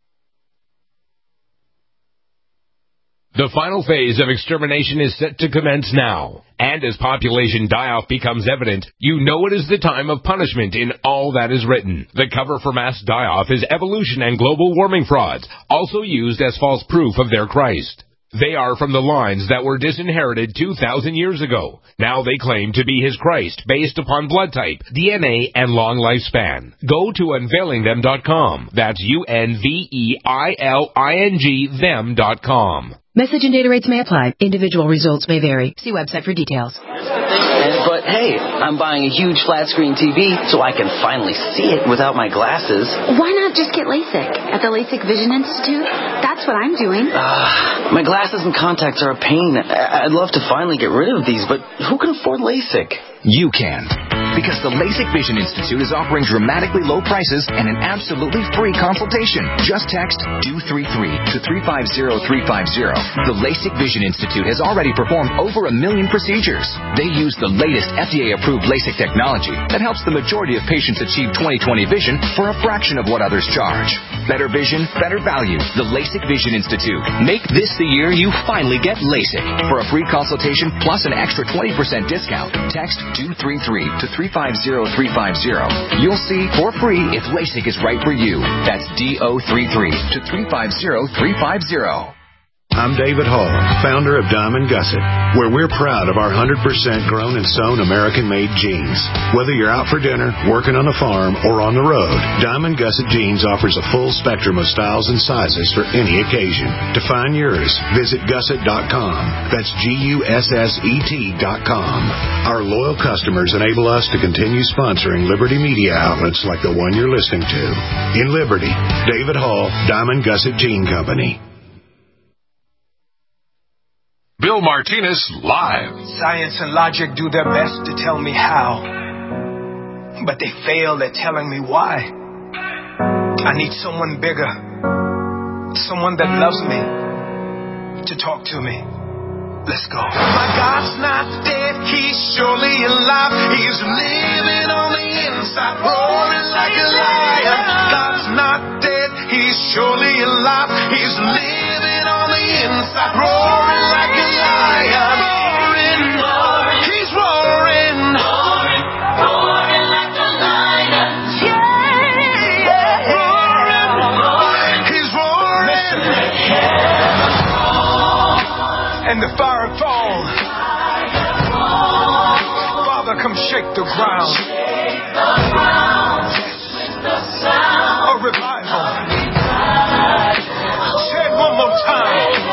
The final phase of extermination is set to commence now. And as population die-off becomes evident, you know it is the time of punishment in all that is written. The cover for mass die-off is evolution and global warming frauds, also used as false proof of their Christ. They are from the lines that were disinherited two thousand years ago. Now they claim to be his Christ based upon blood type, D N A, and long lifespan. Go to unveiling them dot com. That's U N V E I L I N G them dot com. Message and data rates may apply. Individual results may vary. See website for details. And, but hey, I'm buying a huge flat screen T V so I can finally see it without my glasses. Why not just get LASIK at the LASIK Vision Institute? That's what I'm doing. Uh, my glasses and contacts are a pain. I'd love to finally get rid of these, but who can afford LASIK? You can. Because the LASIK Vision Institute is offering dramatically low prices and an absolutely free consultation. Just text D O three three to three five zero three five zero. The LASIK Vision Institute has already performed over a million procedures. They use the latest F D A-approved LASIK technology that helps the majority of patients achieve twenty twenty vision for a fraction of what others charge. Better vision, better value. The LASIK Vision Institute. Make this the year you finally get LASIK. For a free consultation plus an extra twenty percent discount, text D O three three to three five zero three five zero. You'll see for free if LASIK is right for you. That's D O three three to three five zero three five zero. I'm David Hall, founder of Diamond Gusset, where we're proud of our one hundred percent grown and sewn American-made jeans. Whether you're out for dinner, working on a farm, or on the road, Diamond Gusset Jeans offers a full spectrum of styles and sizes for any occasion. To find yours, visit gusset dot com. That's G U S S E T dot com. Our loyal customers enable us to continue sponsoring Liberty media outlets like the one you're listening to. In Liberty, David Hall, Diamond Gusset Jean Company. Bill Martinez live. Science and logic do their best to tell me how, but they fail at telling me why. I need someone bigger, someone that loves me, to talk to me. Let's go. My God's not dead, he's surely alive. He's living on the inside, roaring like a lion. God's not dead, he's surely alive. He's living on the inside, roaring like a lion. Roaring, roaring, he's roaring, roaring, roaring like a lion. Yeah, yeah, roaring, roaring, he's roaring. And the fire fall. Father, come shake the ground. A revival. Say it one more time.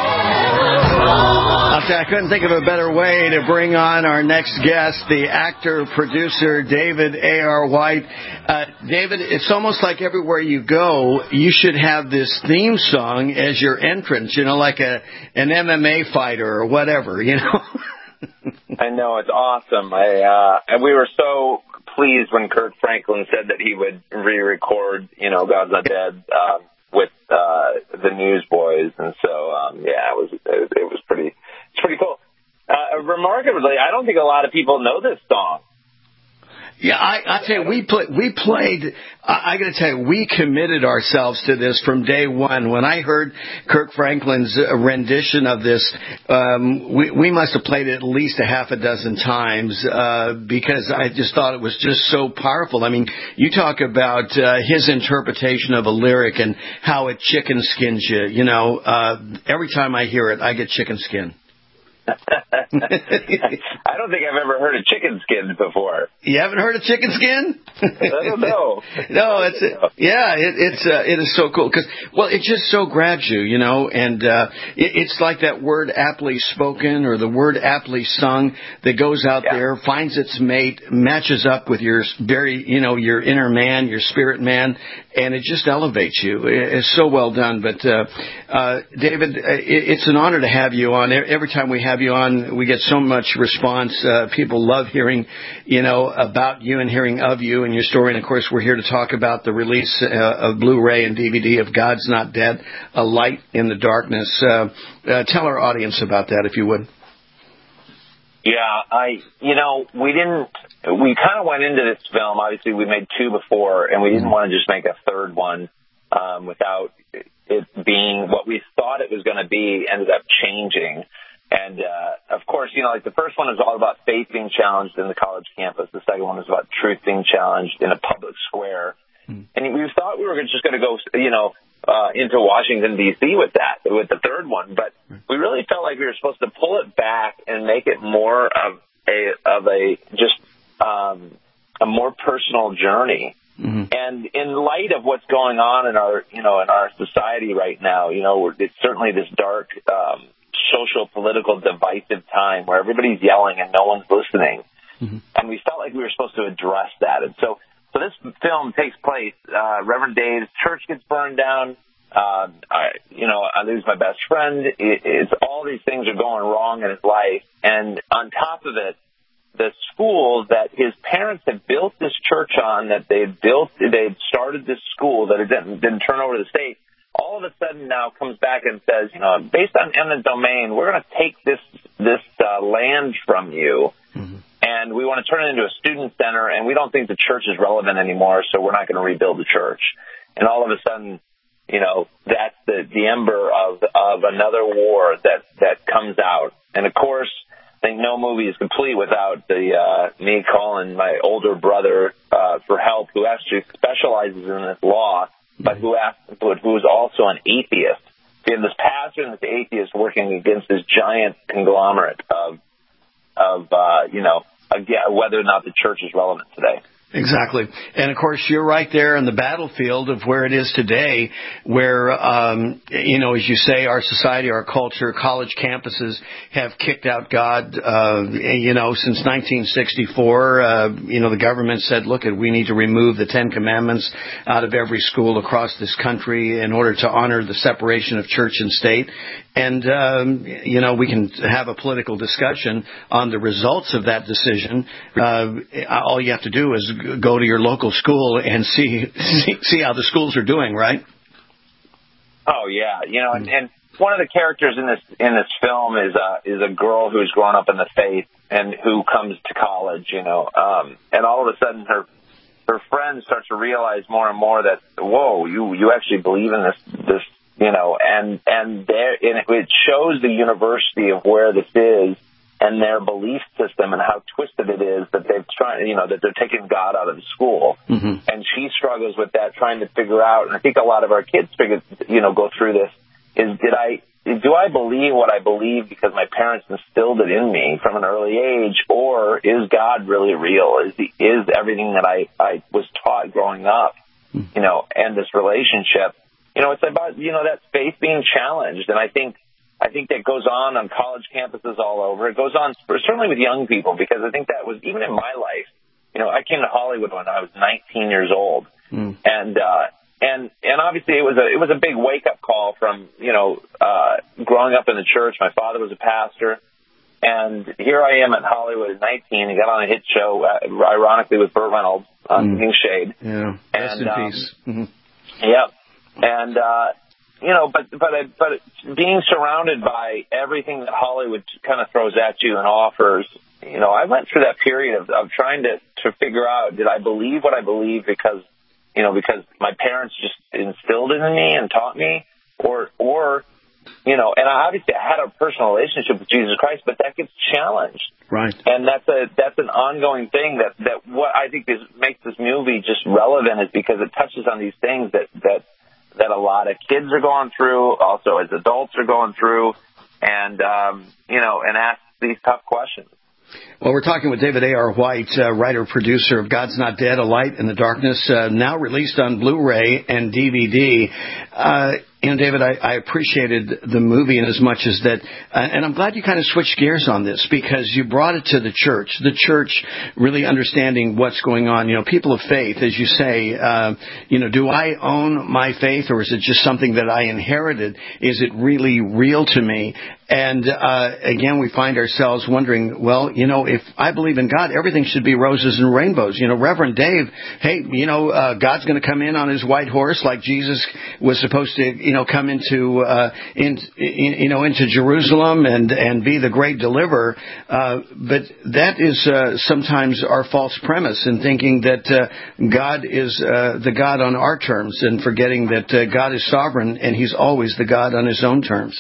I couldn't think of a better way to bring on our next guest, the actor, producer, David A R. White. Uh, David, it's almost like everywhere you go, you should have this theme song as your entrance, you know, like a an M M A fighter or whatever, you know. I know, it's awesome. I uh, and we were so pleased when Kirk Franklin said that he would re-record, you know, God's Not Dead um, with uh, the Newsboys, and so um, yeah, it was it, it was pretty. It's pretty cool. Uh, remarkably, I don't think a lot of people know this song. Yeah, I, I tell you, we play, we played. I, I got to tell you, we committed ourselves to this from day one. When I heard Kirk Franklin's rendition of this, um, we, we must have played it at least a half a dozen times uh, because I just thought it was just so powerful. I mean, you talk about uh, his interpretation of a lyric and how it chicken skins you. You know, uh, every time I hear it, I get chicken skin. I don't think I've ever heard of chicken skin before. You haven't heard of chicken skin? I don't know. No, it's yeah, it, it's uh, it is so cool because well, it just so grabs you, you know, and uh, it, it's like that word aptly spoken or the word aptly sung that goes out yeah. there, finds its mate, matches up with your very, you know, your inner man, your spirit man, and it just elevates you. It's so well done. But, uh, uh, David, it's an honor to have you on. Every time we have you on, we get so much response. Uh, people love hearing, you know, about you and hearing of you and your story. And, of course, we're here to talk about the release uh, of Blu-ray and D V D of God's Not Dead, A Light in the Darkness. Uh, uh, tell our audience about that, if you would. Yeah, I, you know, we didn't, we kind of went into this film, obviously we made two before, and we didn't want to just make a third one um, without it being what we thought it was going to be, ended up changing. And, uh, of course, you know, like the first one is all about faith being challenged in the college campus. The second one is about truth being challenged in a public square. Mm. And we thought we were just going to go, you know, Uh, into Washington, D C with that, with the third one. But we really felt like we were supposed to pull it back and make it more of a, of a just um, a more personal journey. Mm-hmm. And in light of what's going on in our, you know, in our society right now, you know, it's certainly this dark um, social, political, divisive time where everybody's yelling and no one's listening. Mm-hmm. And we felt like we were supposed to address that. And so So this film takes place, uh, Reverend Dave's church gets burned down, uh, I, you know, I lose my best friend. It, it's all these things are going wrong in his life. And on top of it, the school that his parents had built this church on, that they had built, they had started this school that it didn't, didn't turn over to the state, all of a sudden now comes back and says, you know, based on eminent domain, we're going to take this, this uh, land from you. Mm-hmm. And we want to turn it into a student center, and we don't think the church is relevant anymore, so we're not going to rebuild the church. And all of a sudden, you know, that's the, the ember of of another war that, that comes out. And, of course, I think no movie is complete without the uh, me calling my older brother uh, for help, who actually specializes in this law, but who, asked, but who is also an atheist. We have this pastor and this atheist working against this giant conglomerate of, of uh, you know, again, whether or not the church is relevant today. Exactly. And, of course, you're right there in the battlefield of where it is today, where, um, you know, as you say, our society, our culture, college campuses have kicked out God, uh, you know, since nineteen sixty-four. Uh, you know, the government said, look, we need to remove the Ten Commandments out of every school across this country in order to honor the separation of church and state. And, um, you know, we can have a political discussion on the results of that decision. Uh, all you have to do is go to your local school and see see, see how the schools are doing, right? Oh, yeah. You know, and, and one of the characters in this in this film is a, is a girl who's grown up in the faith and who comes to college, you know, um, and all of a sudden her her friends start to realize more and more that, whoa, you, you actually believe in this this. You know, and and there and it shows the university of where this is and their belief system and how twisted it is that they've tried, you know, that they're taking God out of the school. Mm-hmm. And she struggles with that, trying to figure out. And I think a lot of our kids figure, you know, go through this. Is did I do I believe what I believe because my parents instilled it in me from an early age, or is God really real? Is the, is everything that I I was taught growing up, you know, and this relationship? You know, it's about, you know, that faith being challenged. And I think I think that goes on on college campuses all over. It goes on certainly with young people, because I think that was, even in my life, you know, I came to Hollywood when I was nineteen years old. Mm. And, uh, and, and obviously it was a, it was a big wake up call from, you know, uh, growing up in the church. My father was a pastor. And here I am in Hollywood at nineteen. I got on a hit show, uh, ironically, with Burt Reynolds on mm. King Shade. Yeah. Rest in um, peace. Mm-hmm. Yeah. And, uh, you know, but, but, but being surrounded by everything that Hollywood kind of throws at you and offers, you know, I went through that period of, of trying to, to figure out, did I believe what I believe because, you know, because my parents just instilled it in me and taught me, or, or, you know, and I obviously had a personal relationship with Jesus Christ, but that gets challenged. Right. And that's a, that's an ongoing thing that, that what I think is, makes this movie just relevant is because it touches on these things that, that, that a lot of kids are going through, also as adults are going through, and, um, you know, and ask these tough questions. Well, we're talking with David A R. White, uh, writer-producer of God's Not Dead, A Light in the Darkness, uh, now released on Blu-ray and D V D. Uh, You know, David, I, I appreciated the movie in as much as that, uh, and I'm glad you kind of switched gears on this because you brought it to the church. The church really understanding what's going on. You know, people of faith, as you say, uh, you know, do I own my faith or is it just something that I inherited? Is it really real to me? And, uh, again, we find ourselves wondering, well, you know, if I believe in God, everything should be roses and rainbows. You know, Reverend Dave, hey, you know, uh, God's going to come in on his white horse like Jesus was supposed to, you know, come into, uh, in, in, you know, into Jerusalem and, and be the great deliverer. Uh, but that is, uh, sometimes our false premise in thinking that, uh, God is, uh, the God on our terms and forgetting that, uh, God is sovereign and he's always the God on his own terms.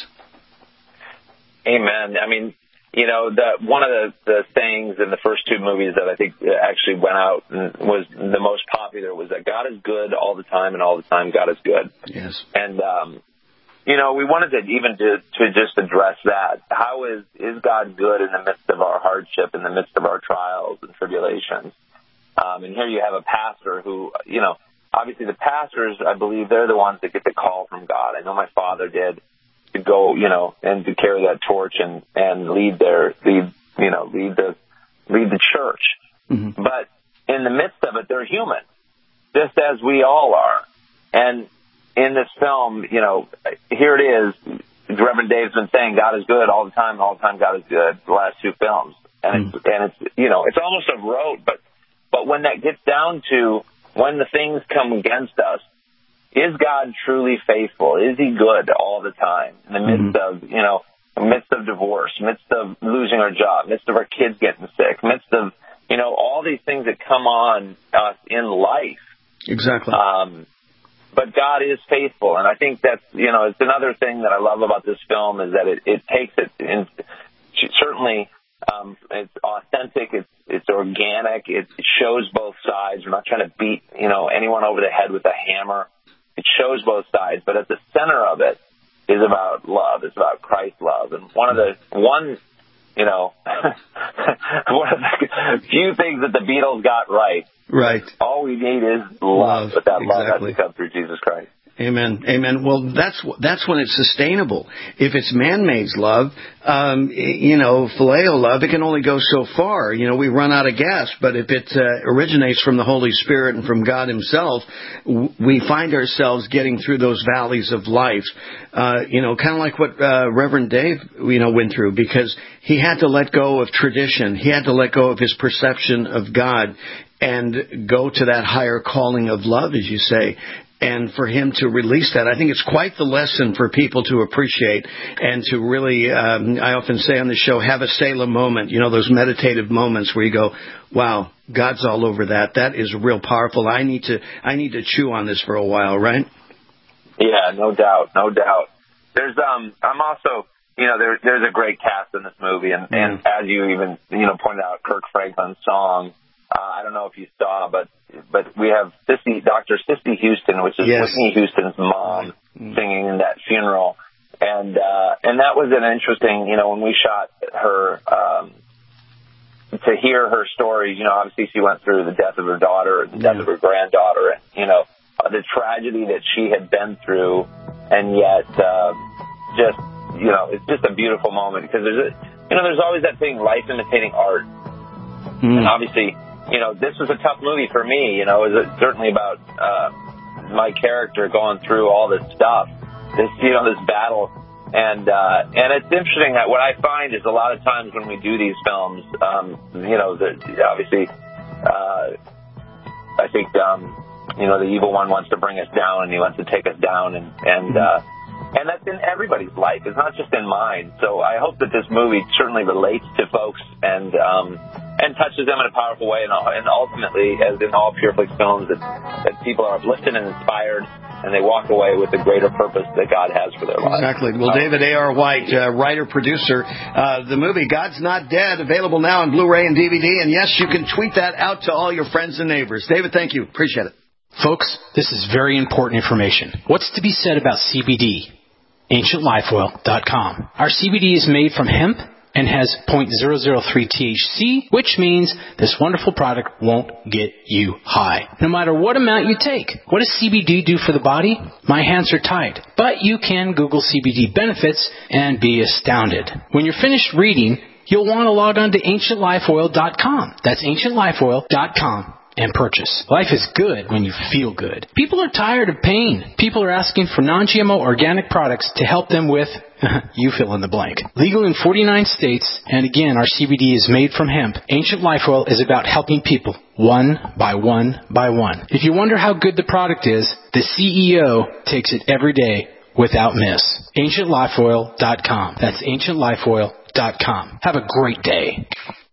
Amen. I mean, you know, the, one of the, the sayings in the first two movies that I think actually went out and was the most popular was that God is good all the time and all the time God is good. Yes. And, um, you know, we wanted to even to, to just address that. How is, is God good in the midst of our hardship, in the midst of our trials and tribulations? Um, and here you have a pastor who, you know, obviously the pastors, I believe they're the ones that get the call from God. I know my father did. To go, you know, and to carry that torch and, and lead their, lead, you know, lead the, lead the church. Mm-hmm. But in the midst of it, they're human, just as we all are. And in this film, you know, here it is. Reverend Dave's been saying God is good all the time, all the time God is good, the last two films. And mm-hmm. it's, and it's, you know, it's almost a rote, but, but when that gets down to when the things come against us, is God truly faithful? Is he good all the time? In the midst mm-hmm. of, you know, midst of divorce, midst of losing our job, midst of our kids getting sick, midst of, you know, all these things that come on us in life. Exactly. Um, but God is faithful. And I think that's, you know, it's another thing that I love about this film is that it, it takes it in, certainly, um, it's authentic, it's, it's organic, it shows both sides. We're not trying to beat, you know, anyone over the head with a hammer. It shows both sides, but at the center of it is about love. It's about Christ's love. And one of the, one, you know, one of the few things that the Beatles got right. Right. All we need is love, love. But that exactly. love has to come through Jesus Christ. Amen. Amen. Well, that's that's when it's sustainable. If it's man-made love, um, you know, phileo love, it can only go so far. You know, we run out of gas. But if it uh, originates from the Holy Spirit and from God himself, w- we find ourselves getting through those valleys of life. Uh, you know, kind of like what uh, Reverend Dave, you know, went through, because he had to let go of tradition. He had to let go of his perception of God and go to that higher calling of love, as you say. And for him to release that, I think it's quite the lesson for people to appreciate and to really, um, I often say on the show, have a Selah moment, you know, those meditative moments where you go, wow, God's all over that. That is real powerful. I need to, I need to chew on this for a while, right? Yeah, no doubt, no doubt. There's, um, I'm also, you know, there, there's a great cast in this movie, and, mm. and as you even, you know, pointed out, Kirk Franklin's song, uh, I don't know if you saw, but but we have Sissy, Doctor Sissy Houston, which is yes. Whitney Houston's mom, mm. singing in that funeral, and uh, and that was an interesting, you know, when we shot her, um, to hear her story. You know, obviously she went through the death of her daughter, the death yeah. of her granddaughter, and you know, uh, the tragedy that she had been through, and yet uh, just, you know, it's just a beautiful moment because there's a, you know, there's always that thing, life imitating art, mm. and obviously. You know, this was a tough movie for me. You know, it was certainly about uh, my character going through all this stuff, this, you know, this battle. And uh, and it's interesting that what I find is a lot of times when we do these films, um, you know, the, obviously, uh, I think, um, you know, the evil one wants to bring us down and he wants to take us down. And, and, uh, and that's in everybody's life. It's not just in mine. So I hope that this movie certainly relates to folks and, um, and touches them in a powerful way, and, and ultimately, as in all PureFlix films, that, that people are uplifted and inspired, and they walk away with the greater purpose that God has for their lives. Exactly. Well, David A R. White, uh, writer, producer, uh, the movie God's Not Dead, available now on Blu-ray and D V D, and yes, you can tweet that out to all your friends and neighbors. David, thank you. Appreciate it. Folks, this is very important information. What's to be said about C B D? ancient life oil dot com. Our C B D is made from hemp and has zero point zero zero three T H C, which means this wonderful product won't get you high, no matter what amount you take. What does C B D do for the body? My hands are tied, but you can Google C B D benefits and be astounded. When you're finished reading, you'll want to log on to ancient life oil dot com. That's ancient life oil dot com. And purchase. Life is good when you feel good. People are tired of pain. People are asking for non G M O organic products to help them with, you fill in the blank. Legal in forty-nine states, and again, our C B D is made from hemp. Ancient Life Oil is about helping people, one by one by one. If you wonder how good the product is, the C E O takes it every day without miss. ancient life oil dot com. That's ancient life oil dot com. Have a great day.